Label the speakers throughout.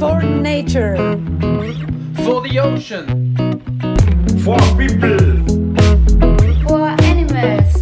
Speaker 1: For nature.
Speaker 2: For the ocean.
Speaker 3: For people.
Speaker 4: For animals.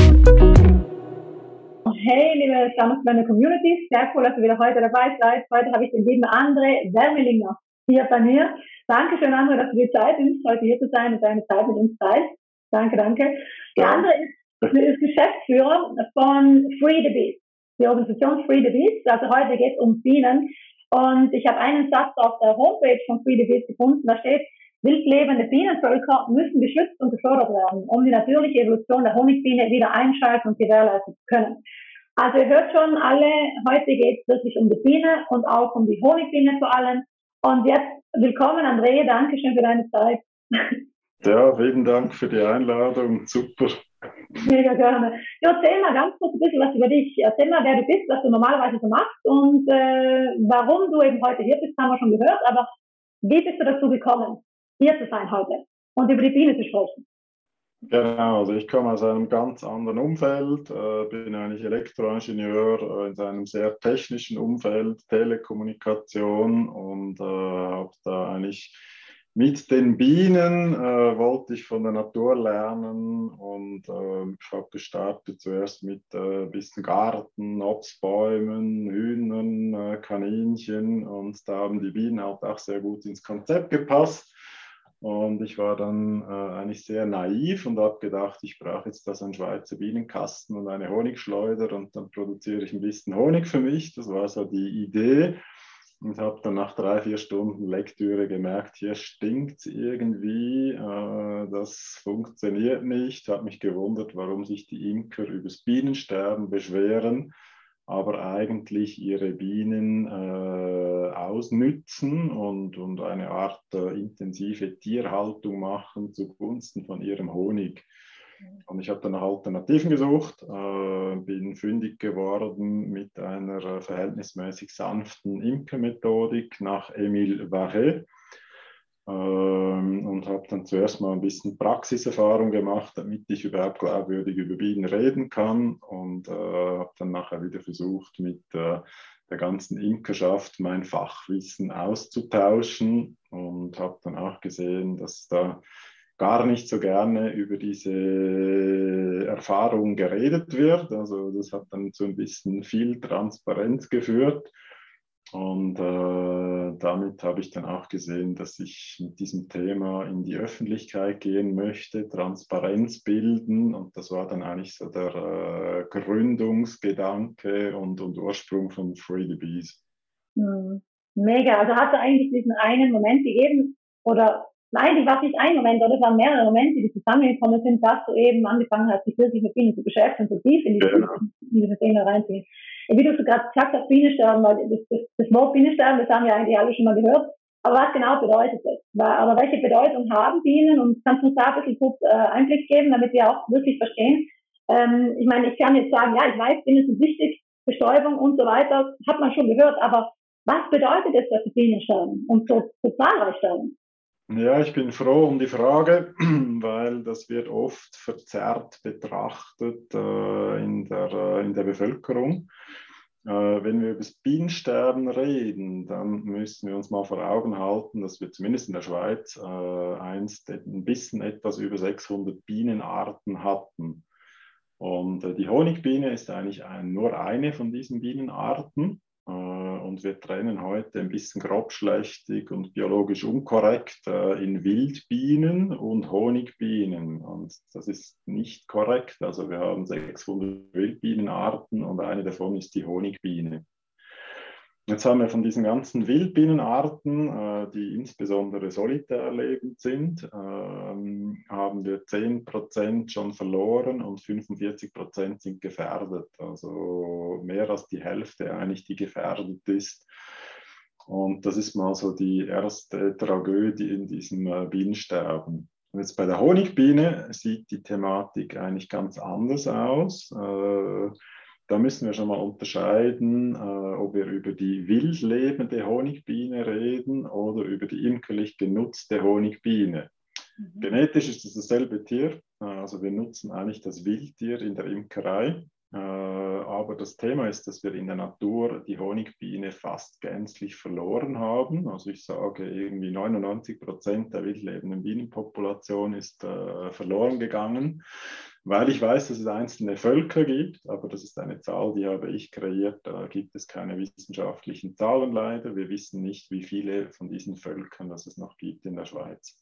Speaker 5: Hey, liebe Stammesbände Communities, sehr cool, dass ihr wieder heute dabei seid. Heute habe ich den lieben André Wermelinger hier bei mir. Dankeschön, André, dass du dir Zeit nimmst, heute hier zu sein und deine Zeit mit uns teilst. Danke. Der André ist Geschäftsführer von Free the Bees, die Organisation Free the Bees. Also heute geht es um Bienen. Und ich habe einen Satz auf der Homepage von Free the Bees gefunden, da steht: Wildlebende Bienenvölker müssen geschützt und gefördert werden, um die natürliche Evolution der Honigbiene wieder einschalten und gewährleisten zu können. Also ihr hört schon alle, heute geht es wirklich um die Biene und auch um die Honigbiene vor allem. Und jetzt willkommen, André, danke schön für deine Zeit.
Speaker 3: Ja, vielen Dank für die Einladung, super.
Speaker 5: Mega gerne. Ja, erzähl mal ganz kurz ein bisschen was über dich. Erzähl mal, wer du bist, was du normalerweise so machst und warum du eben heute hier bist, haben wir schon gehört, aber wie bist du dazu gekommen, hier zu sein heute und über die Biene zu sprechen?
Speaker 3: Genau, also ich komme aus einem ganz anderen Umfeld, bin eigentlich Elektroingenieur in einem sehr technischen Umfeld, Telekommunikation und habe da eigentlich mit den Bienen wollte ich von der Natur lernen und ich habe gestartet zuerst mit ein bisschen Garten, Obstbäumen, Hühnern, Kaninchen und da haben die Bienen halt auch sehr gut ins Konzept gepasst. Und ich war dann eigentlich sehr naiv und habe gedacht, ich brauche jetzt einen Schweizer Bienenkasten und eine Honigschleuder und dann produziere ich ein bisschen Honig für mich. Das war so die Idee. Und habe dann nach 3-4 Stunden Lektüre gemerkt, hier stinkt es irgendwie, das funktioniert nicht. Habe mich gewundert, warum sich die Imker übers Bienensterben beschweren, aber eigentlich ihre Bienen ausnützen und eine Art intensive Tierhaltung machen zugunsten von ihrem Honig. Und ich habe dann nach Alternativen gesucht, bin fündig geworden mit einer verhältnismäßig sanften Imkermethodik nach Émile Varret und habe dann zuerst mal ein bisschen Praxiserfahrung gemacht, damit ich überhaupt glaubwürdig über Bienen reden kann und habe dann nachher wieder versucht, mit der ganzen Imkerschaft mein Fachwissen auszutauschen und habe dann auch gesehen, dass da gar nicht so gerne über diese Erfahrung geredet wird. Also das hat dann zu ein bisschen viel Transparenz geführt. Und damit habe ich dann auch gesehen, dass ich mit diesem Thema in die Öffentlichkeit gehen möchte, Transparenz bilden. Und das war dann eigentlich so der Gründungsgedanke und Ursprung von Free the Bees.
Speaker 5: Mega, also hat es eigentlich diesen einen Moment gegeben, oder nein, die war nicht ein Moment, oder es waren mehrere Momente, die zusammengekommen sind, dass du eben angefangen hast, dich wirklich mit Bienen zu beschäftigen, so tief in diese Thema reinzugehen. Wie du so gerade gesagt hast, Bienensterben, weil das Wort Bienensterben, das haben wir eigentlich alle schon mal gehört, aber was genau bedeutet das? Aber welche Bedeutung haben Bienen, und kannst du uns da ein bisschen kurz Einblick geben, damit wir auch wirklich verstehen? Ich meine, ich kann jetzt sagen, ja, ich weiß, Bienen sind wichtig, Bestäubung und so weiter, hat man schon gehört, aber was bedeutet es, dass die Bienen sterben und so zahlreich sterben?
Speaker 3: Ja, ich bin froh um die Frage, weil das wird oft verzerrt betrachtet in der Bevölkerung. Wenn wir über das Bienensterben reden, dann müssen wir uns mal vor Augen halten, dass wir zumindest in der Schweiz einst ein bisschen etwas über 600 Bienenarten hatten. Und die Honigbiene ist eigentlich nur eine von diesen Bienenarten. Und wir trennen heute ein bisschen grobschlächtig und biologisch unkorrekt in Wildbienen und Honigbienen. Und das ist nicht korrekt. Also wir haben 600 Wildbienenarten und eine davon ist die Honigbiene. Jetzt haben wir von diesen ganzen Wildbienenarten, die insbesondere solitär lebend sind, haben wir 10% schon verloren und 45% sind gefährdet. Also mehr als die Hälfte eigentlich, die gefährdet ist. Und das ist mal so die erste Tragödie in diesem Bienensterben. Und jetzt bei der Honigbiene sieht die Thematik eigentlich ganz anders aus. Da müssen wir schon mal unterscheiden, ob wir über die wild lebende Honigbiene reden oder über die imkerlich genutzte Honigbiene. Genetisch ist es dasselbe Tier. Also wir nutzen eigentlich das Wildtier in der Imkerei. Aber das Thema ist, dass wir in der Natur die Honigbiene fast gänzlich verloren haben. Also ich sage, irgendwie 99% der wildlebenden Bienenpopulation ist verloren gegangen, weil ich weiß, dass es einzelne Völker gibt, aber das ist eine Zahl, die habe ich kreiert. Da gibt es keine wissenschaftlichen Zahlen leider. Wir wissen nicht, wie viele von diesen Völkern es noch gibt in der Schweiz.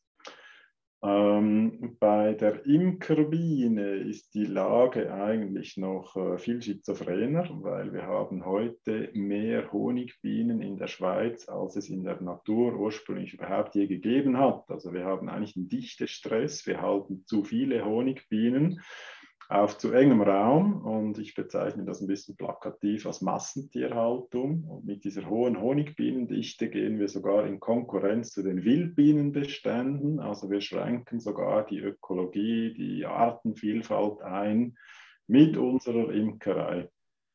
Speaker 3: Bei der Imkerbiene ist die Lage eigentlich noch viel schizophrener, weil wir haben heute mehr Honigbienen in der Schweiz, als es in der Natur ursprünglich überhaupt je gegeben hat. Also wir haben eigentlich einen Dichtestress, wir halten zu viele Honigbienen auf zu engem Raum und ich bezeichne das ein bisschen plakativ als Massentierhaltung. Und mit dieser hohen Honigbienendichte gehen wir sogar in Konkurrenz zu den Wildbienenbeständen. Also wir schränken sogar die Ökologie, die Artenvielfalt ein mit unserer Imkerei.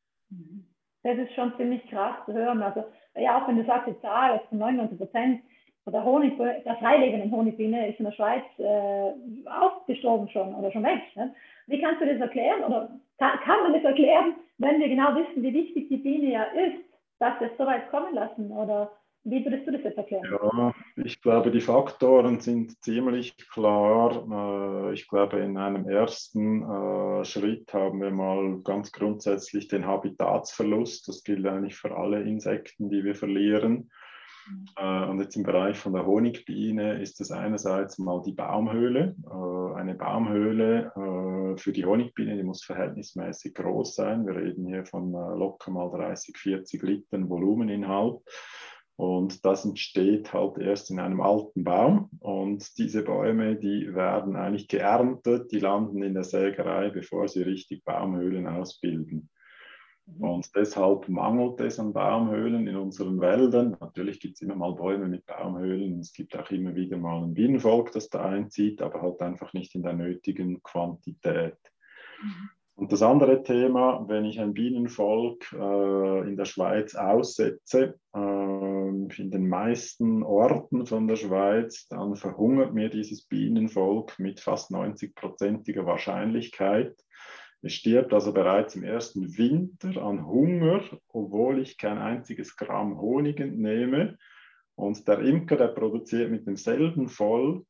Speaker 5: Das ist schon ziemlich krass zu hören. Also ja, auch wenn du sagst, die Zahl ist von 99% der freilebenden Honigbiene ist in der Schweiz ausgestorben schon oder schon weg. Ne? Wie kannst du das erklären? Oder kann man das erklären, wenn wir genau wissen, wie wichtig die Biene ja ist, dass wir es so weit kommen lassen? Oder wie würdest du das jetzt erklären?
Speaker 3: Ja, ich glaube, die Faktoren sind ziemlich klar. Ich glaube, in einem ersten Schritt haben wir mal ganz grundsätzlich den Habitatsverlust. Das gilt eigentlich für alle Insekten, die wir verlieren. Und jetzt im Bereich von der Honigbiene ist es einerseits mal die Baumhöhle. Eine Baumhöhle für die Honigbiene, die muss verhältnismäßig groß sein. Wir reden hier von locker mal 30, 40 Litern Volumeninhalt. Und das entsteht halt erst in einem alten Baum. Und diese Bäume, die werden eigentlich geerntet, die landen in der Sägerei, bevor sie richtig Baumhöhlen ausbilden. Und deshalb mangelt es an Baumhöhlen in unseren Wäldern. Natürlich gibt es immer mal Bäume mit Baumhöhlen. Es gibt auch immer wieder mal ein Bienenvolk, das da einzieht, aber halt einfach nicht in der nötigen Quantität. Und das andere Thema, wenn ich ein Bienenvolk in der Schweiz aussetze, in den meisten Orten von der Schweiz, dann verhungert mir dieses Bienenvolk mit fast 90%iger Wahrscheinlichkeit. Es stirbt also bereits im ersten Winter an Hunger, obwohl ich kein einziges Gramm Honig entnehme. Und der Imker, der produziert mit demselben Volk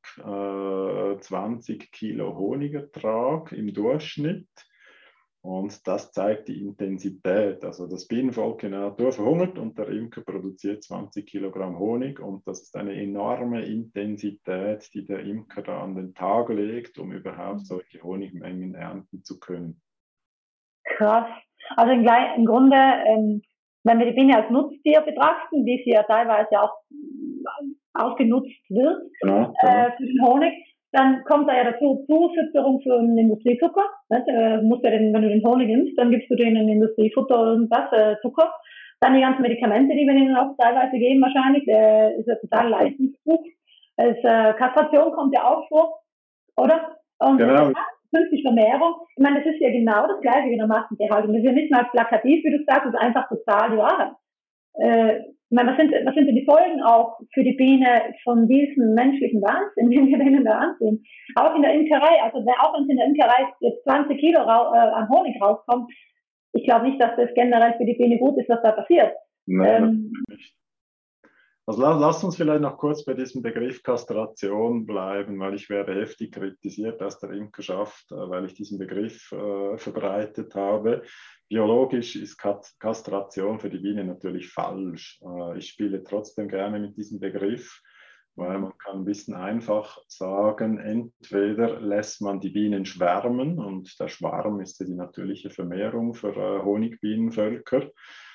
Speaker 3: 20 Kilo Honigertrag im Durchschnitt. Und das zeigt die Intensität. Also das Bienenvolk in der Natur verhungert und der Imker produziert 20 Kilogramm Honig. Und das ist eine enorme Intensität, die der Imker da an den Tag legt, um überhaupt solche Honigmengen ernten zu können.
Speaker 5: Krass. Also im Grunde, wenn wir die Biene als Nutztier betrachten, wie sie ja teilweise auch ausgenutzt wird für den Honig, dann kommt da ja dazu Zufütterung für einen Industriezucker. Musst ja wenn du den Honig nimmst, dann gibst du denen Industriefutter oder irgendwas, Zucker. Dann die ganzen Medikamente, die wir ihnen auch teilweise geben wahrscheinlich, ist ja total Leistungsdruck. Kastration kommt ja auch vor, oder? Und
Speaker 3: genau.
Speaker 5: Künstliche Vermehrung, ich meine, das ist ja genau das Gleiche wie in der Massentierhaltung. Das ist ja nicht mal plakativ, wie du sagst, das ist einfach total die Wahrheit. Ich meine, was sind denn die Folgen auch für die Biene von diesem menschlichen Wahnsinn, den wir denen da ansehen? Auch in der Imkerei, also auch wenn es in der Imkerei jetzt 20 Kilo an Honig rauskommt, ich glaube nicht, dass das generell für die Biene gut ist, was da passiert.
Speaker 3: Nein, nicht. Also lass uns vielleicht noch kurz bei diesem Begriff Kastration bleiben, weil ich werde heftig kritisiert aus der Imkerschaft, weil ich diesen Begriff verbreitet habe. Biologisch ist Kastration für die Biene natürlich falsch. Ich spiele trotzdem gerne mit diesem Begriff, weil man kann ein bisschen einfach sagen, entweder lässt man die Bienen schwärmen und der Schwarm ist ja die natürliche Vermehrung für Honigbienenvölker.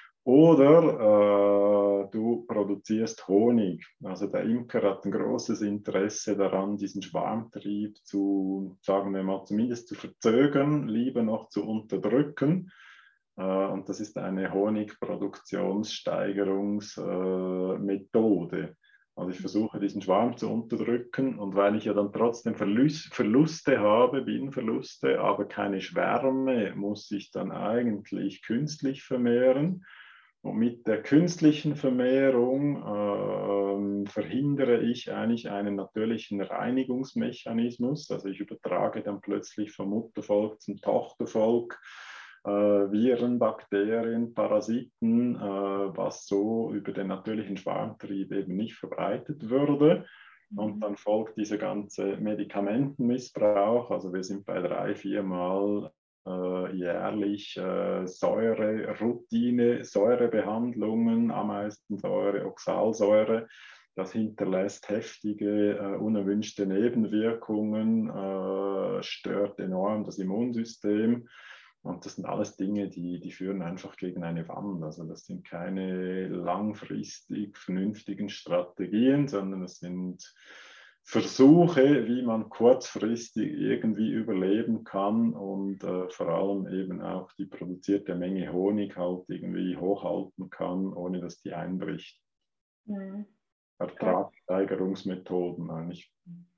Speaker 3: Oder du produzierst Honig. Also der Imker hat ein großes Interesse daran, diesen Schwarmtrieb zu, sagen wir mal, zumindest zu verzögern, lieber noch zu unterdrücken. Und das ist eine Honigproduktionssteigerungsmethode. Also ich versuche, diesen Schwarm zu unterdrücken und weil ich ja dann trotzdem Verluste habe, Bienenverluste, aber keine Schwärme, muss ich dann eigentlich künstlich vermehren. Und mit der künstlichen Vermehrung verhindere ich eigentlich einen natürlichen Reinigungsmechanismus. Also ich übertrage dann plötzlich vom Muttervolk zum Tochtervolk Viren, Bakterien, Parasiten, was so über den natürlichen Schwarmtrieb eben nicht verbreitet würde. Und dann folgt dieser ganze Medikamentenmissbrauch. Also wir sind bei 3-4 Mal jährlich Säure-Routine, Säurebehandlungen, Ameisensäure, Oxalsäure. Das hinterlässt heftige, unerwünschte Nebenwirkungen, stört enorm das Immunsystem. Und das sind alles Dinge, die führen einfach gegen eine Wand. Also das sind keine langfristig vernünftigen Strategien, sondern es sind Versuche, wie man kurzfristig irgendwie überleben kann und vor allem eben auch die produzierte Menge Honig halt irgendwie hochhalten kann, ohne dass die einbricht.
Speaker 5: Mhm.
Speaker 3: Ertragssteigerungsmethoden eigentlich.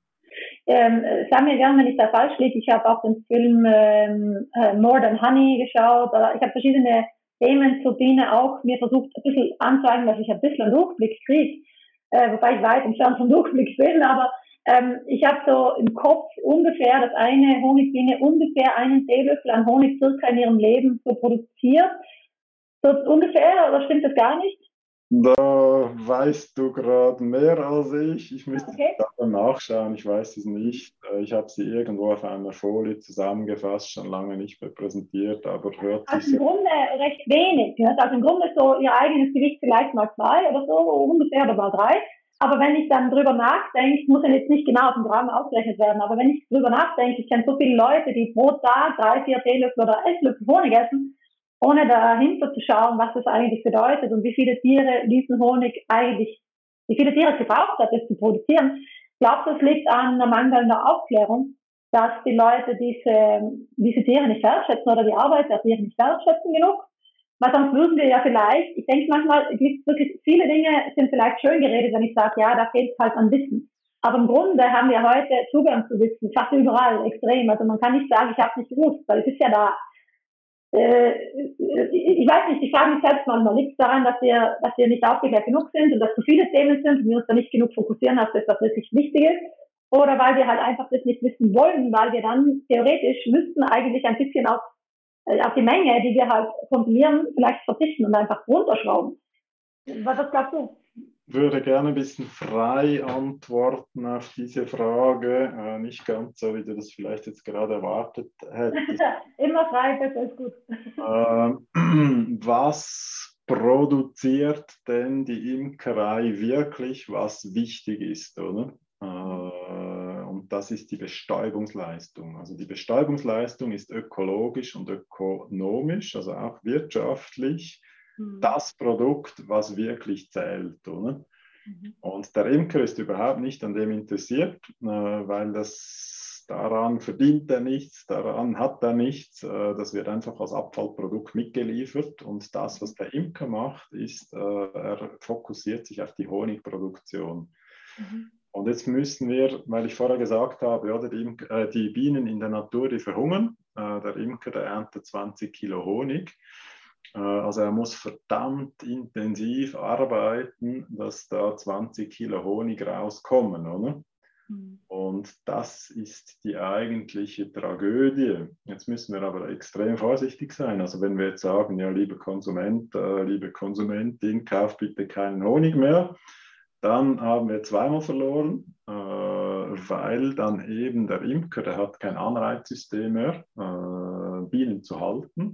Speaker 5: Sag mir gerne, wenn ich da falsch liege. Ich habe auch den Film More Than Honey geschaut. Ich habe verschiedene Themen zur Biene auch mir versucht, ein bisschen anzeigen, dass ich ein bisschen einen Durchblick kriege. Wobei ich weit entfernt vom Durchblick bin, aber ich habe so im Kopf ungefähr, dass eine Honigbiene ungefähr einen Teelöffel an Honig circa in ihrem Leben so produziert. So ungefähr, oder stimmt das gar nicht?
Speaker 3: Da weißt du gerade mehr als ich. Ich müsste da nachschauen, ich weiß es nicht. Ich habe sie irgendwo auf einer Folie zusammengefasst, schon lange nicht mehr präsentiert, aber hört sich
Speaker 5: also im Grunde recht wenig. Ne? Also im Grunde so ihr eigenes Gewicht vielleicht mal 2 oder so, ungefähr, oder mal 3. Aber wenn ich dann drüber nachdenke, muss ja jetzt nicht genau auf dem Gramm ausgerechnet werden, aber wenn ich drüber nachdenke, ich kenne so viele Leute, die pro Tag 3-4 Teelöffel oder 11 Löffel Honig essen, ohne dahinter zu schauen, was das eigentlich bedeutet und wie viele Tiere diesen Honig eigentlich, wie viele Tiere es gebraucht hat, das zu produzieren. Ich glaube, das liegt an der mangelnden Aufklärung, dass die Leute diese Tiere nicht wertschätzen oder die Arbeit der Tiere nicht wertschätzen genug. Weil sonst würden wir ja vielleicht, ich denke manchmal, wirklich viele Dinge sind vielleicht schön geredet, wenn ich sage, ja, da fehlt es halt an Wissen. Aber im Grunde haben wir heute Zugang zu Wissen, fast überall, extrem. Also man kann nicht sagen, ich habe es nicht gewusst, weil es ist ja da. Ich weiß nicht, ich frage mich selbst manchmal, liegt es daran, dass wir nicht aufgeklärt genug sind und dass zu viele Themen sind und wir uns da nicht genug fokussieren auf das, was wirklich wichtig ist, oder weil wir halt einfach das nicht wissen wollen, weil wir dann theoretisch müssten eigentlich ein bisschen auf die Menge, die wir halt konsumieren, vielleicht verzichten und einfach runterschrauben. Was glaubst du?
Speaker 3: Ich würde gerne ein bisschen frei antworten auf diese Frage. Nicht ganz so, wie du das vielleicht jetzt gerade erwartet hättest.
Speaker 5: Immer frei, besser ist gut.
Speaker 3: Was produziert denn die Imkerei wirklich, was wichtig ist, oder? Und das ist die Bestäubungsleistung. Also die Bestäubungsleistung ist ökologisch und ökonomisch, also auch wirtschaftlich, das Produkt, was wirklich zählt, oder? Und der Imker ist überhaupt nicht an dem interessiert, weil daran verdient er nichts, daran hat er nichts. Das wird einfach als Abfallprodukt mitgeliefert. Und das, was der Imker macht, ist, er fokussiert sich auf die Honigproduktion. Und jetzt müssen wir, weil ich vorher gesagt habe, oder, die Bienen in der Natur, die verhungern. Der Imker, der erntet 20 Kilo Honig. Also er muss verdammt intensiv arbeiten, dass da 20 Kilo Honig rauskommen, oder? Und das ist die eigentliche Tragödie. Jetzt müssen wir aber extrem vorsichtig sein. Also wenn wir jetzt sagen, ja, lieber Konsument, liebe Konsumentin, kauf bitte keinen Honig mehr, dann haben wir zweimal verloren, weil dann eben der Imker, der hat kein Anreizsystem mehr, Bienen zu halten.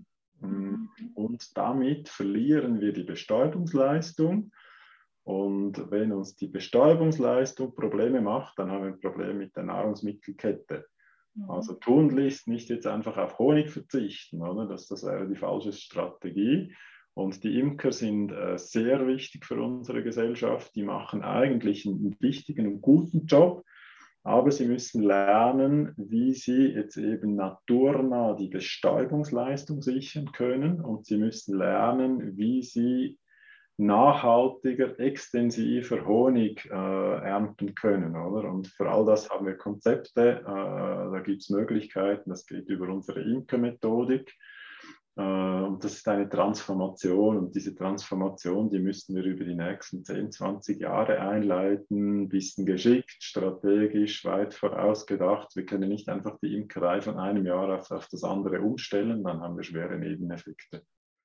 Speaker 3: Und damit verlieren wir die Bestäubungsleistung. Und wenn uns die Bestäubungsleistung Probleme macht, dann haben wir ein Problem mit der Nahrungsmittelkette. Also tunlichst nicht jetzt einfach auf Honig verzichten, oder? Das wäre die falsche Strategie. Und die Imker sind sehr wichtig für unsere Gesellschaft. Die machen eigentlich einen wichtigen und guten Job. Aber sie müssen lernen, wie sie jetzt eben naturnah die Bestäubungsleistung sichern können. Und sie müssen lernen, wie sie nachhaltiger, extensiver Honig ernten können. Oder? Und für all das haben wir Konzepte, da gibt es Möglichkeiten, das geht über unsere Imkermethodik. Und das ist eine Transformation und diese Transformation, die müssten wir über die nächsten 10, 20 Jahre einleiten, ein bisschen geschickt, strategisch, weit vorausgedacht. Wir können nicht einfach die Imkerei von einem Jahr auf das andere umstellen, dann haben wir schwere Nebeneffekte.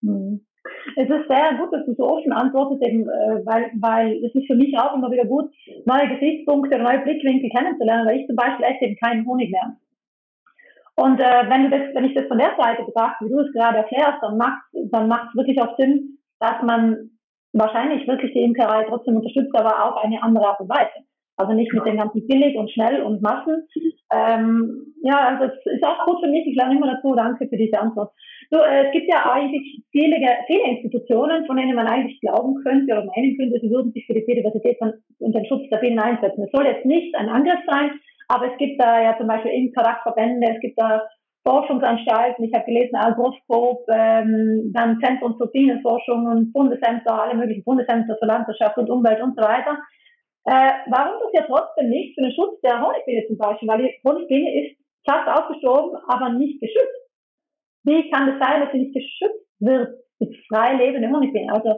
Speaker 5: Es ist sehr gut, dass du so offen antwortest, eben, weil es ist für mich auch immer wieder gut, neue Gesichtspunkte, neue Blickwinkel kennenzulernen, weil ich zum Beispiel esse eben keinen Honig mehr. Und wenn ich das von der Seite betrachte, wie du es gerade erklärst, dann macht es wirklich auch Sinn, dass man wahrscheinlich wirklich die Imkerei trotzdem unterstützt, aber auf eine andere Art und Weise. Also nicht mit dem ganzen billig und schnell und Massen. Also es ist auch gut für mich, ich lerne immer dazu, danke für diese Antwort. So, es gibt ja eigentlich viele Institutionen, von denen man eigentlich glauben könnte oder meinen könnte, sie würden sich für die Biodiversität und den Schutz der Bienen einsetzen. Es soll jetzt nicht ein Angriff sein, aber es gibt da ja zum Beispiel Imkerverbände, es gibt da Forschungsanstalten, ich habe gelesen, Agroskop, dann Zentrum zur Bienenforschung und Bundesämter, alle möglichen Bundesämter für Landwirtschaft und Umwelt und so weiter. Warum das ja trotzdem nicht für den Schutz der Honigbiene zum Beispiel, weil die Honigbiene ist fast ausgestorben, aber nicht geschützt. Wie kann es sein, dass sie nicht geschützt wird, die frei lebende Honigbiene? Also,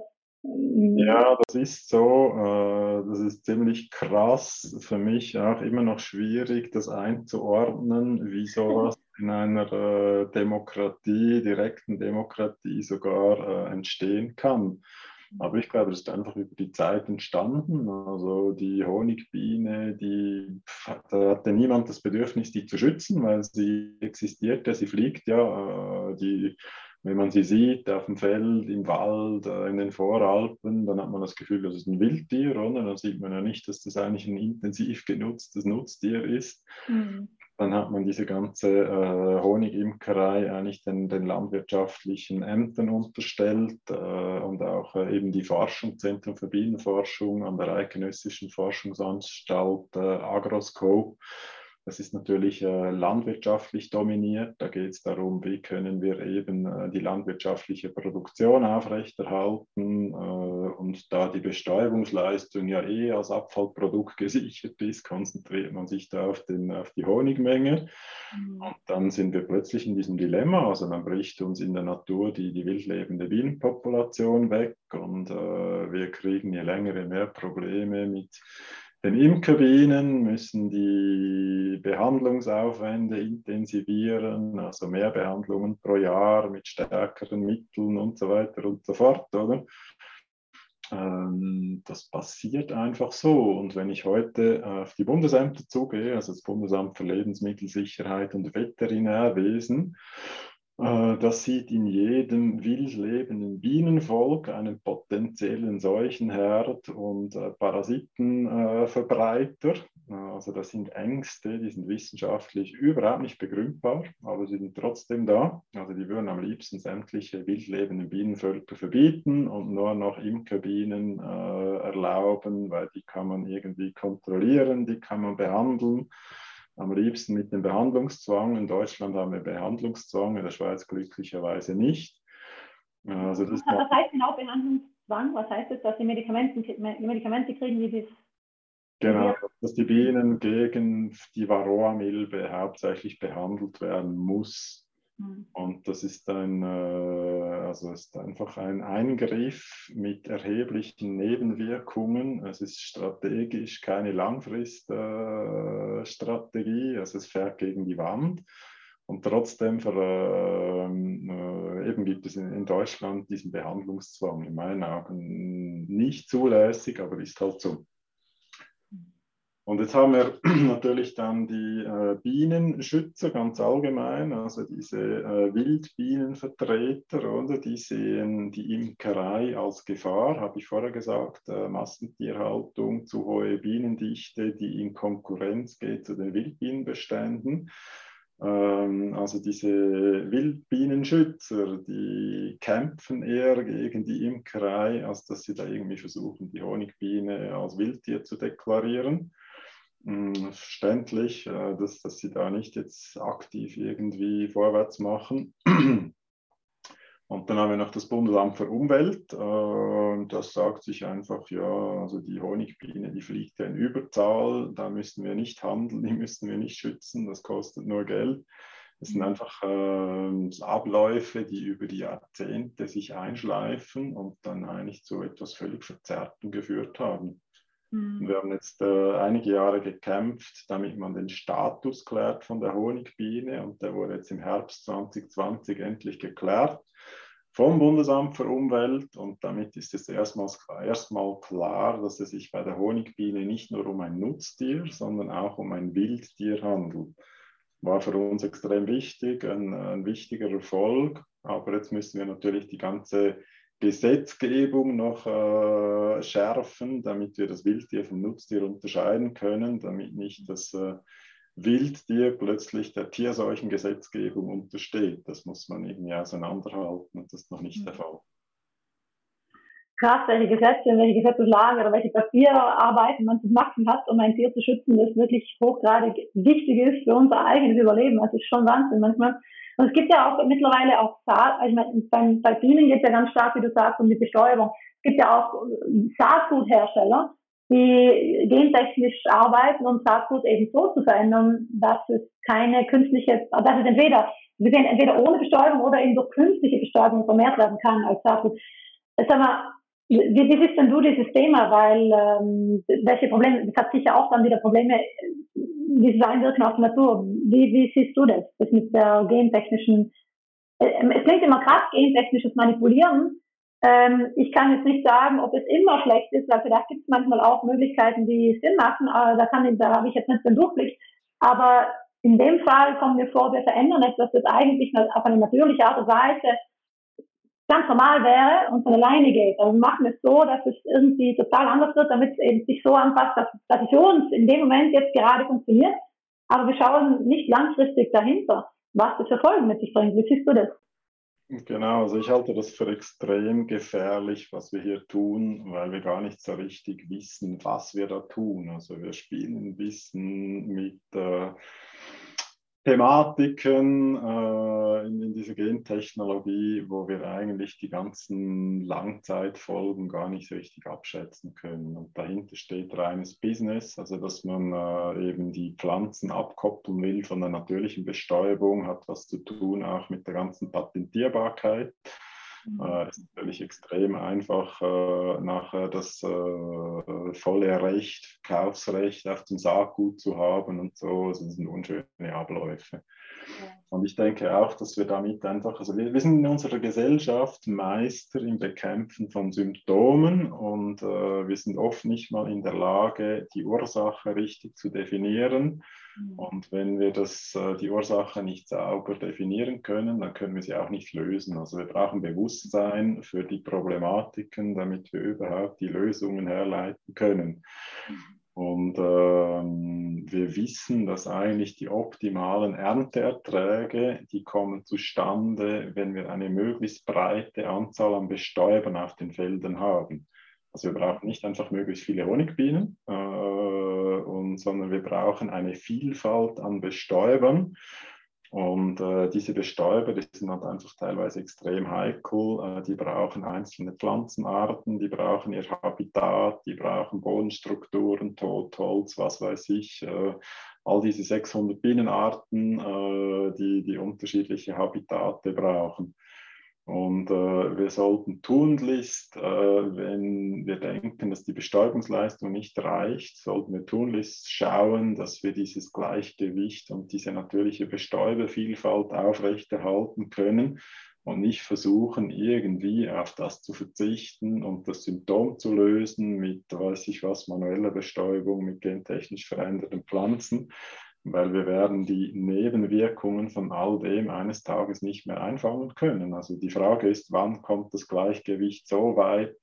Speaker 3: ja, das ist so. Das ist ziemlich krass. Für mich auch immer noch schwierig, das einzuordnen, wie sowas in einer Demokratie, direkten Demokratie sogar entstehen kann. Aber ich glaube, das ist einfach über die Zeit entstanden. Also die Honigbiene, da hatte niemand das Bedürfnis, die zu schützen, weil sie existierte, sie fliegt ja. Wenn man sie sieht auf dem Feld, im Wald, in den Voralpen, dann hat man das Gefühl, das ist ein Wildtier, oder? Dann sieht man ja nicht, dass das eigentlich ein intensiv genutztes Nutztier ist. Dann hat man diese ganze Honigimkerei eigentlich den landwirtschaftlichen Ämtern unterstellt und auch eben die Forschung, Zentrum für Bienenforschung an der Eidgenössischen Forschungsanstalt Agroscope. Das ist natürlich landwirtschaftlich dominiert. Da geht es darum, wie können wir eben die landwirtschaftliche Produktion aufrechterhalten und da die Bestäubungsleistung ja als Abfallprodukt gesichert ist, konzentriert man sich da auf die Honigmenge. Und dann sind wir plötzlich in diesem Dilemma. Also dann bricht uns in der Natur die wildlebende Bienenpopulation weg und wir kriegen je länger, je mehr Probleme mit den Imkerbienen, müssen die Behandlungsaufwände intensivieren, also mehr Behandlungen pro Jahr mit stärkeren Mitteln und so weiter und so fort, oder? Das passiert einfach so. Und wenn ich heute auf die Bundesämter zugehe, also das Bundesamt für Lebensmittelsicherheit und Veterinärwesen, das sieht in jedem wild lebenden Bienenvolk einen potenziellen Seuchenherd und Parasitenverbreiter. Also das sind Ängste, die sind wissenschaftlich überhaupt nicht begründbar, aber sie sind trotzdem da. Also die würden am liebsten sämtliche wild lebenden Bienenvölker verbieten und nur noch Imkerbienen erlauben, weil die kann man irgendwie kontrollieren, die kann man behandeln. Am liebsten mit dem Behandlungszwang. In Deutschland haben wir Behandlungszwang, in der Schweiz glücklicherweise nicht. Also
Speaker 5: was heißt genau Behandlungszwang? Was heißt das, dass sie Medikamente kriegen, wie das?
Speaker 3: Genau, dass die Bienen gegen die Varroa-Milbe hauptsächlich behandelt werden muss. Und das ist ist einfach ein Eingriff mit erheblichen Nebenwirkungen. Es ist strategisch keine Langfriststrategie, also es fährt gegen die Wand. Und trotzdem eben gibt es in Deutschland diesen Behandlungszwang, in meinen Augen nicht zulässig, aber ist halt so. Und jetzt haben wir natürlich dann die Bienenschützer ganz allgemein, also diese Wildbienenvertreter, oder? Die sehen die Imkerei als Gefahr, habe ich vorher gesagt, Massentierhaltung, zu hohe Bienendichte, die in Konkurrenz geht zu den Wildbienenbeständen. Also diese Wildbienenschützer, die kämpfen eher gegen die Imkerei, als dass sie da irgendwie versuchen, die Honigbiene als Wildtier zu deklarieren. Verständlich, dass sie da nicht jetzt aktiv irgendwie vorwärts machen. Und dann haben wir noch das Bundesamt für Umwelt. Das sagt sich einfach, ja, also die Honigbiene, die fliegt ja in Überzahl, da müssen wir nicht handeln, die müssen wir nicht schützen, das kostet nur Geld. Das sind einfach Abläufe, die über die Jahrzehnte sich einschleifen und dann eigentlich zu etwas völlig Verzerrtem geführt haben. Und wir haben jetzt einige Jahre gekämpft, damit man den Status klärt von der Honigbiene, und der wurde jetzt im Herbst 2020 endlich geklärt vom Bundesamt für Umwelt, und damit ist es erstmal klar, dass es sich bei der Honigbiene nicht nur um ein Nutztier, sondern auch um ein Wildtier handelt. War für uns extrem wichtig, ein wichtiger Erfolg, aber jetzt müssen wir natürlich die ganze Gesetzgebung noch schärfen, damit wir das Wildtier vom Nutztier unterscheiden können, damit nicht das Wildtier plötzlich der Tierseuchengesetzgebung untersteht. Das muss man irgendwie auseinanderhalten, und das ist noch nicht der Fall.
Speaker 5: Krass, welche Gesetze, welche Gesetzeslagen oder welche Papierarbeiten man zu machen hat, um ein Tier zu schützen, das wirklich hochgradig wichtig ist für unser eigenes Überleben. Das ist schon Wahnsinn manchmal. Und es gibt ja auch mittlerweile auch ich meine, bei Bienen geht es ja ganz stark, wie du sagst, um die Bestäubung. Es gibt ja auch Saatguthersteller, die gentechnisch arbeiten, um Saatgut eben so zu verändern, dass es keine künstliche, dass es entweder ohne Bestäubung oder eben durch künstliche Bestäubung vermehrt werden kann als Saatgut. Sag mal, wie siehst denn du dieses Thema? Weil welche Probleme, das hat sicher auch dann wieder Probleme, wie sie einwirken auf die Natur. Wie siehst du das mit der gentechnischen, es klingt immer krass, gentechnisches Manipulieren. Ich kann jetzt nicht sagen, ob es immer schlecht ist, weil vielleicht gibt es manchmal auch Möglichkeiten, die Sinn machen, da habe ich jetzt nicht den Durchblick. Aber in dem Fall kommen wir vor, wir verändern etwas, das eigentlich auf eine natürliche Art und Weise ganz normal wäre und von alleine geht. Also wir machen es so, dass es irgendwie total anders wird, damit es eben sich so anpasst, dass es für uns in dem Moment jetzt gerade funktioniert. Aber wir schauen nicht langfristig dahinter, was das für Folgen mit sich bringt. Wie siehst du das?
Speaker 3: Genau, also ich halte das für extrem gefährlich, was wir hier tun, weil wir gar nicht so richtig wissen, was wir da tun. Also wir spielen ein bisschen mit Thematiken in dieser Gentechnologie, wo wir eigentlich die ganzen Langzeitfolgen gar nicht so richtig abschätzen können. Und dahinter steht reines Business, also dass man eben die Pflanzen abkoppeln will von der natürlichen Bestäubung, hat was zu tun auch mit der ganzen Patentierbarkeit. Es ist natürlich extrem einfach, nachher das volle Recht, Verkaufsrecht auf dem Saatgut zu haben und so. Also das sind unschöne Abläufe. Ja. Und ich denke auch, dass wir damit einfach, also wir sind in unserer Gesellschaft Meister im Bekämpfen von Symptomen, und wir sind oft nicht mal in der Lage, die Ursache richtig zu definieren. Und wenn wir die Ursache nicht sauber definieren können, dann können wir sie auch nicht lösen. Also wir brauchen Bewusstsein für die Problematiken, damit wir überhaupt die Lösungen herleiten können. Und wir wissen, dass eigentlich die optimalen Ernteerträge, die kommen zustande, wenn wir eine möglichst breite Anzahl an Bestäubern auf den Feldern haben. Also wir brauchen nicht einfach möglichst viele Honigbienen, sondern wir brauchen eine Vielfalt an Bestäubern. Und diese Bestäuber, die sind halt einfach teilweise extrem heikel. Die brauchen einzelne Pflanzenarten, die brauchen ihr Habitat, die brauchen Bodenstrukturen, Totholz, was weiß ich. All diese 600 Bienenarten, die unterschiedliche Habitate brauchen. Und wir sollten tunlichst, wenn wir denken, dass die Bestäubungsleistung nicht reicht, sollten wir tunlichst schauen, dass wir dieses Gleichgewicht und diese natürliche Bestäubervielfalt aufrechterhalten können und nicht versuchen, irgendwie auf das zu verzichten und das Symptom zu lösen mit, weiß ich was, manueller Bestäubung, mit gentechnisch veränderten Pflanzen. Weil wir werden die Nebenwirkungen von all dem eines Tages nicht mehr einfangen können. Also die Frage ist, wann kommt das Gleichgewicht so weit,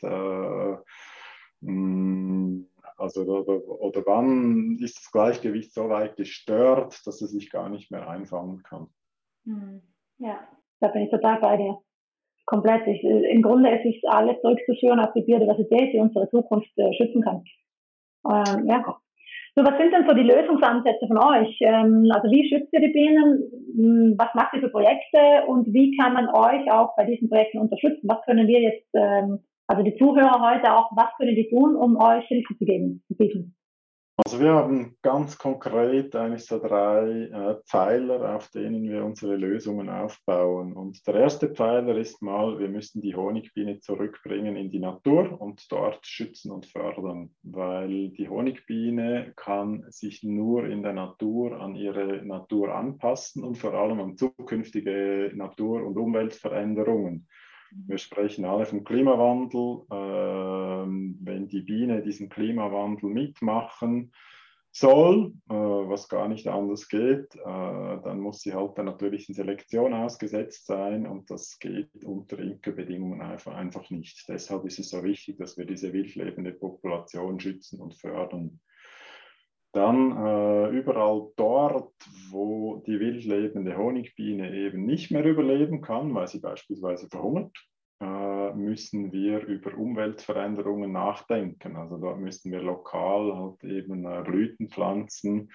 Speaker 3: oder wann ist das Gleichgewicht so weit gestört, dass es sich gar nicht mehr einfangen kann.
Speaker 5: Ja, da bin ich total bei dir. Komplett. Im Grunde ist es alles zurückzuführen auf die Biodiversität, die unsere Zukunft schützen kann. Ja. So, was sind denn so die Lösungsansätze von euch? Also wie schützt ihr die Bienen? Was macht ihr für Projekte? Und wie kann man euch auch bei diesen Projekten unterstützen? Was können wir jetzt, also die Zuhörer heute auch, was können die tun, um euch Hilfe zu geben?
Speaker 3: Also wir haben ganz konkret eigentlich so drei Pfeiler, auf denen wir unsere Lösungen aufbauen. Und der erste Pfeiler ist mal, wir müssen die Honigbiene zurückbringen in die Natur und dort schützen und fördern, weil die Honigbiene kann sich nur in der Natur an ihre Natur anpassen und vor allem an zukünftige Natur- und Umweltveränderungen. Wir sprechen alle vom Klimawandel. Wenn die Biene diesen Klimawandel mitmachen soll, was gar nicht anders geht, dann muss sie halt der natürlichen Selektion ausgesetzt sein und das geht unter Imkerbedingungen einfach nicht. Deshalb ist es so wichtig, dass wir diese wildlebende Population schützen und fördern. Dann überall dort, wo die wildlebende Honigbiene eben nicht mehr überleben kann, weil sie beispielsweise verhungert, müssen wir über Umweltveränderungen nachdenken. Also dort müssen wir lokal halt eben Blütenpflanzen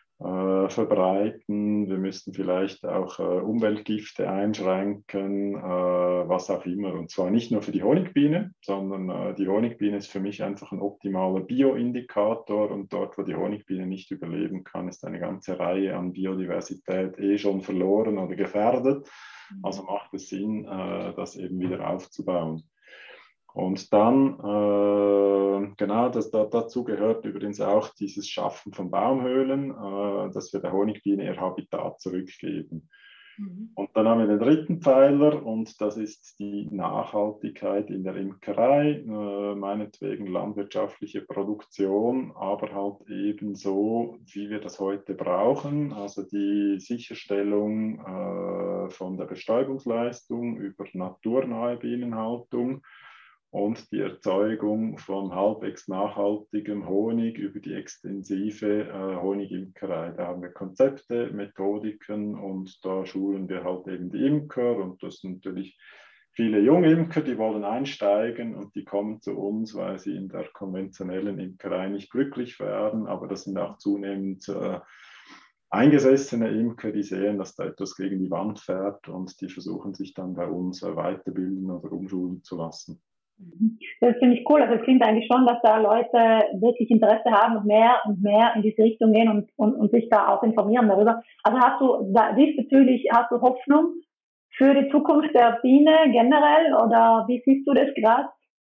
Speaker 3: verbreiten. Wir müssen vielleicht auch Umweltgifte einschränken, was auch immer. Und zwar nicht nur für die Honigbiene, sondern die Honigbiene ist für mich einfach ein optimaler Bioindikator. Und dort, wo die Honigbiene nicht überleben kann, ist eine ganze Reihe an Biodiversität schon verloren oder gefährdet. Also macht es Sinn, das eben wieder aufzubauen. Und dann, genau, dazu gehört übrigens auch dieses Schaffen von Baumhöhlen, dass wir der Honigbiene ihr Habitat zurückgeben. Und dann haben wir den dritten Pfeiler und das ist die Nachhaltigkeit in der Imkerei, meinetwegen landwirtschaftliche Produktion, aber halt eben so, wie wir das heute brauchen, also die Sicherstellung von der Bestäubungsleistung über naturnahe Bienenhaltung und die Erzeugung von halbwegs nachhaltigem Honig über die extensive Honigimkerei. Da haben wir Konzepte, Methodiken und da schulen wir halt eben die Imker und das sind natürlich viele junge Imker, die wollen einsteigen und die kommen zu uns, weil sie in der konventionellen Imkerei nicht glücklich werden, aber das sind auch zunehmend eingesessene Imker, die sehen, dass da etwas gegen die Wand fährt und die versuchen sich dann bei uns weiterbilden oder umschulen zu lassen.
Speaker 5: Das finde ich cool. Also es klingt eigentlich schon, dass da Leute wirklich Interesse haben und mehr in diese Richtung gehen und sich da auch informieren darüber. Also diesbezüglich hast du Hoffnung für die Zukunft der Biene generell oder wie siehst du das gerade?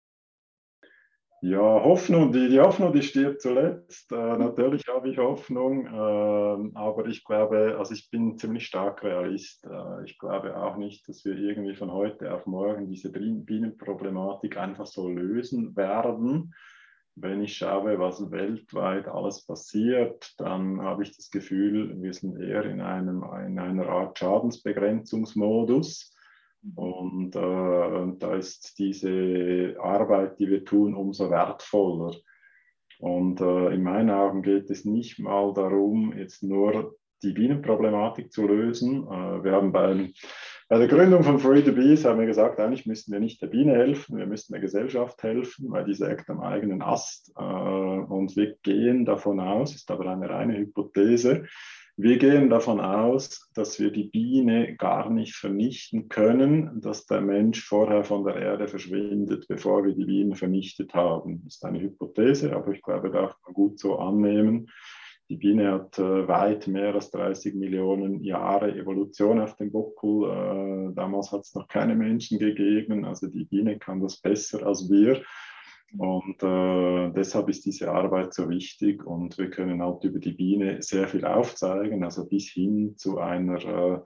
Speaker 3: Ja, Hoffnung, die Hoffnung, die stirbt zuletzt. Natürlich habe ich Hoffnung, aber ich glaube, also ich bin ziemlich stark Realist. Ich glaube auch nicht, dass wir irgendwie von heute auf morgen diese Bienenproblematik einfach so lösen werden. Wenn ich schaue, was weltweit alles passiert, dann habe ich das Gefühl, wir sind eher in einer Art Schadensbegrenzungsmodus. Und da ist diese Arbeit, die wir tun, umso wertvoller. Und in meinen Augen geht es nicht mal darum, jetzt nur die Bienenproblematik zu lösen. Wir haben bei der Gründung von Free the Bees haben wir gesagt, eigentlich müssen wir nicht der Biene helfen, wir müssen der Gesellschaft helfen, weil die sägt am eigenen Ast. Und wir gehen davon aus, ist aber eine reine Hypothese, wir gehen davon aus, dass wir die Biene gar nicht vernichten können, dass der Mensch vorher von der Erde verschwindet, bevor wir die Bienen vernichtet haben. Das ist eine Hypothese, aber ich glaube, darf man gut so annehmen. Die Biene hat weit mehr als 30 Millionen Jahre Evolution auf dem Buckel. Damals hat es noch keine Menschen gegeben, also die Biene kann das besser als wir. Und deshalb ist diese Arbeit so wichtig und wir können halt über die Biene sehr viel aufzeigen, also bis hin zu einer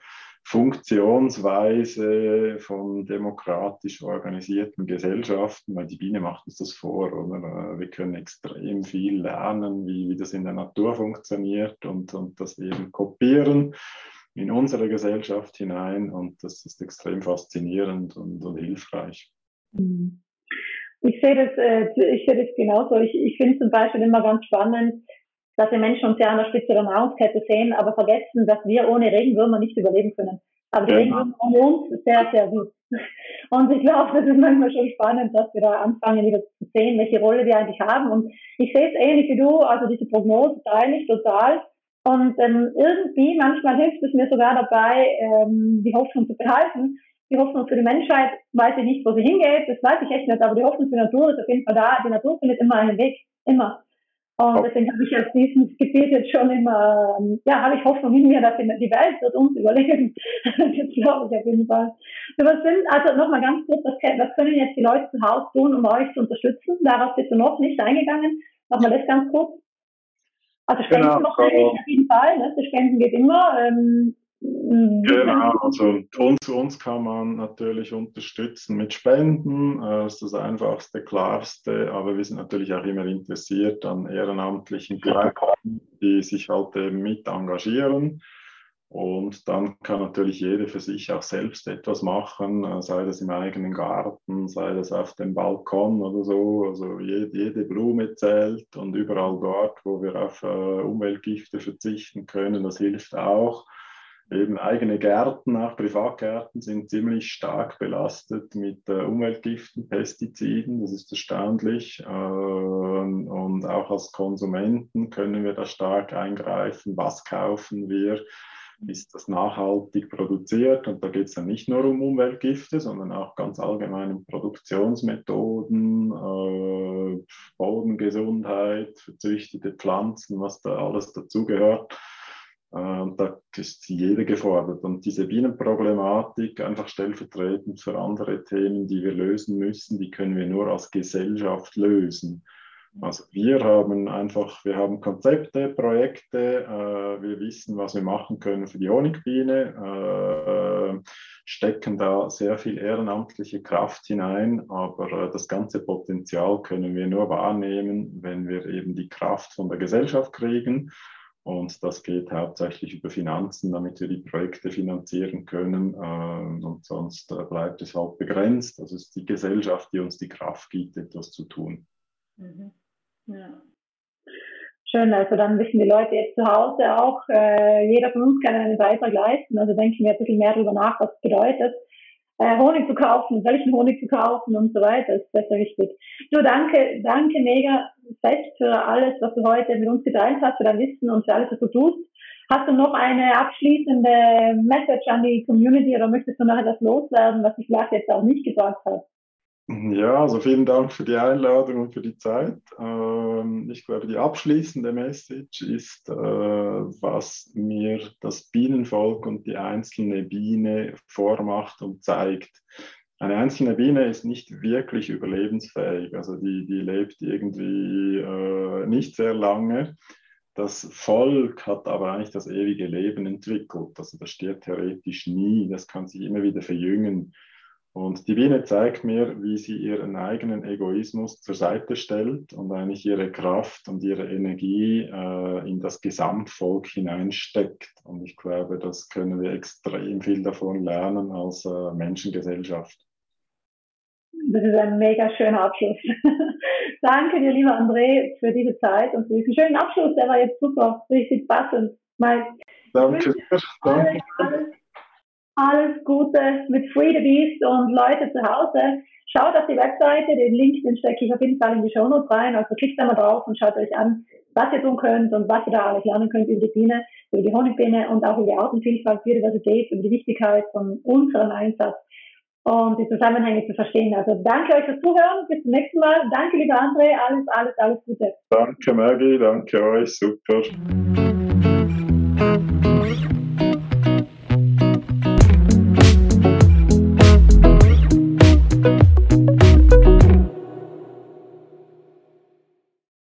Speaker 3: Funktionsweise von demokratisch organisierten Gesellschaften, weil die Biene macht uns das vor, oder? Wir können extrem viel lernen, wie das in der Natur funktioniert und das eben kopieren in unsere Gesellschaft hinein und das ist extrem faszinierend und hilfreich.
Speaker 5: Mhm. Ich sehe das genauso. Ich finde zum Beispiel immer ganz spannend, dass wir Menschen uns ja an der Spitze der Nahrungskette sehen, aber vergessen, dass wir ohne Regenwürmer nicht überleben können. Aber die Regenwürmer ohne uns sehr, sehr gut. Und ich glaube, das ist manchmal schon spannend, dass wir da anfangen, wieder zu sehen, welche Rolle wir eigentlich haben. Und ich sehe es ähnlich wie du, also diese Prognose teile ich total. Und irgendwie, manchmal hilft es mir sogar dabei, die Hoffnung zu behalten. Die Hoffnung für die Menschheit weiß ich nicht, wo sie hingeht, das weiß ich echt nicht, aber die Hoffnung für die Natur ist auf jeden Fall da. Die Natur findet immer einen Weg, immer. Und deswegen habe ich aus diesem Gebiet jetzt schon immer, habe ich Hoffnung in mir, dass die Welt wird uns überleben. Das glaube ich auf jeden Fall. Also nochmal ganz kurz, was können jetzt die Leute zu Hause tun, um euch zu unterstützen? Darauf bist du noch nicht eingegangen. Nochmal das ganz kurz. Also Spenden macht auf jeden Fall, ne? Das Spenden geht immer.
Speaker 3: Genau, also uns kann man natürlich unterstützen mit Spenden, das ist das Einfachste, Klarste, aber wir sind natürlich auch immer interessiert an ehrenamtlichen Kräften, die sich halt eben mit engagieren. Und dann kann natürlich jeder für sich auch selbst etwas machen, sei das im eigenen Garten, sei das auf dem Balkon oder so. Also jede Blume zählt und überall dort, wo wir auf Umweltgifte verzichten können, das hilft auch. Eben eigene Gärten, auch Privatgärten, sind ziemlich stark belastet mit Umweltgiften, Pestiziden. Das ist erstaunlich. Und auch als Konsumenten können wir da stark eingreifen. Was kaufen wir? Ist das nachhaltig produziert? Und da geht es dann nicht nur um Umweltgifte, sondern auch ganz allgemein um Produktionsmethoden, Bodengesundheit, verzüchtete Pflanzen, was da alles dazugehört. Und da ist jeder gefordert. Und diese Bienenproblematik, einfach stellvertretend für andere Themen, die wir lösen müssen, die können wir nur als Gesellschaft lösen. Also wir haben Konzepte, Projekte, wir wissen, was wir machen können für die Honigbiene, stecken da sehr viel ehrenamtliche Kraft hinein, aber das ganze Potenzial können wir nur wahrnehmen, wenn wir eben die Kraft von der Gesellschaft kriegen. Und das geht hauptsächlich über Finanzen, damit wir die Projekte finanzieren können. Und sonst bleibt es halt begrenzt. Das ist die Gesellschaft, die uns die Kraft gibt, etwas zu tun.
Speaker 5: Mhm. Ja. Schön, also dann wissen die Leute jetzt zu Hause auch, jeder von uns kann einen Beitrag leisten. Also denken wir ein bisschen mehr darüber nach, was es bedeutet, Honig zu kaufen, welchen Honig zu kaufen und so weiter. Das ist sehr wichtig. Du, danke mega fest für alles, was du heute mit uns geteilt hast, für dein Wissen und für alles, was du tust. Hast du noch eine abschließende Message an die Community oder möchtest du noch etwas loswerden, was ich vielleicht jetzt auch nicht gesagt habe?
Speaker 3: Ja, also vielen Dank für die Einladung und für die Zeit. Ich glaube, die abschließende Message ist, was mir das Bienenvolk und die einzelne Biene vormacht und zeigt. Eine einzelne Biene ist nicht wirklich überlebensfähig, also die lebt irgendwie nicht sehr lange. Das Volk hat aber eigentlich das ewige Leben entwickelt, also das stirbt theoretisch nie, das kann sich immer wieder verjüngen. Und die Biene zeigt mir, wie sie ihren eigenen Egoismus zur Seite stellt und eigentlich ihre Kraft und ihre Energie in das Gesamtvolk hineinsteckt. Und ich glaube, das können wir extrem viel davon lernen als Menschengesellschaft.
Speaker 5: Das ist ein mega schöner Abschluss. Danke dir, lieber André, für diese Zeit und für diesen schönen Abschluss. Der war jetzt super, richtig passend.
Speaker 3: Danke.
Speaker 5: Alles Gute mit Free the Beast und Leute zu Hause. Schaut auf die Webseite, den Link, den stecke ich auf jeden Fall in die Shownotes rein. Also klickt da mal drauf und schaut euch an, was ihr tun könnt und was ihr da alles lernen könnt über die Biene, über die Honigbiene und auch über die Artenvielfalt, Biodiversität, über die Wichtigkeit von unserem Einsatz und die Zusammenhänge zu verstehen. Also danke euch fürs Zuhören. Bis zum nächsten Mal. Danke, lieber André. Alles Gute.
Speaker 3: Danke, Maggie. Danke euch. Super.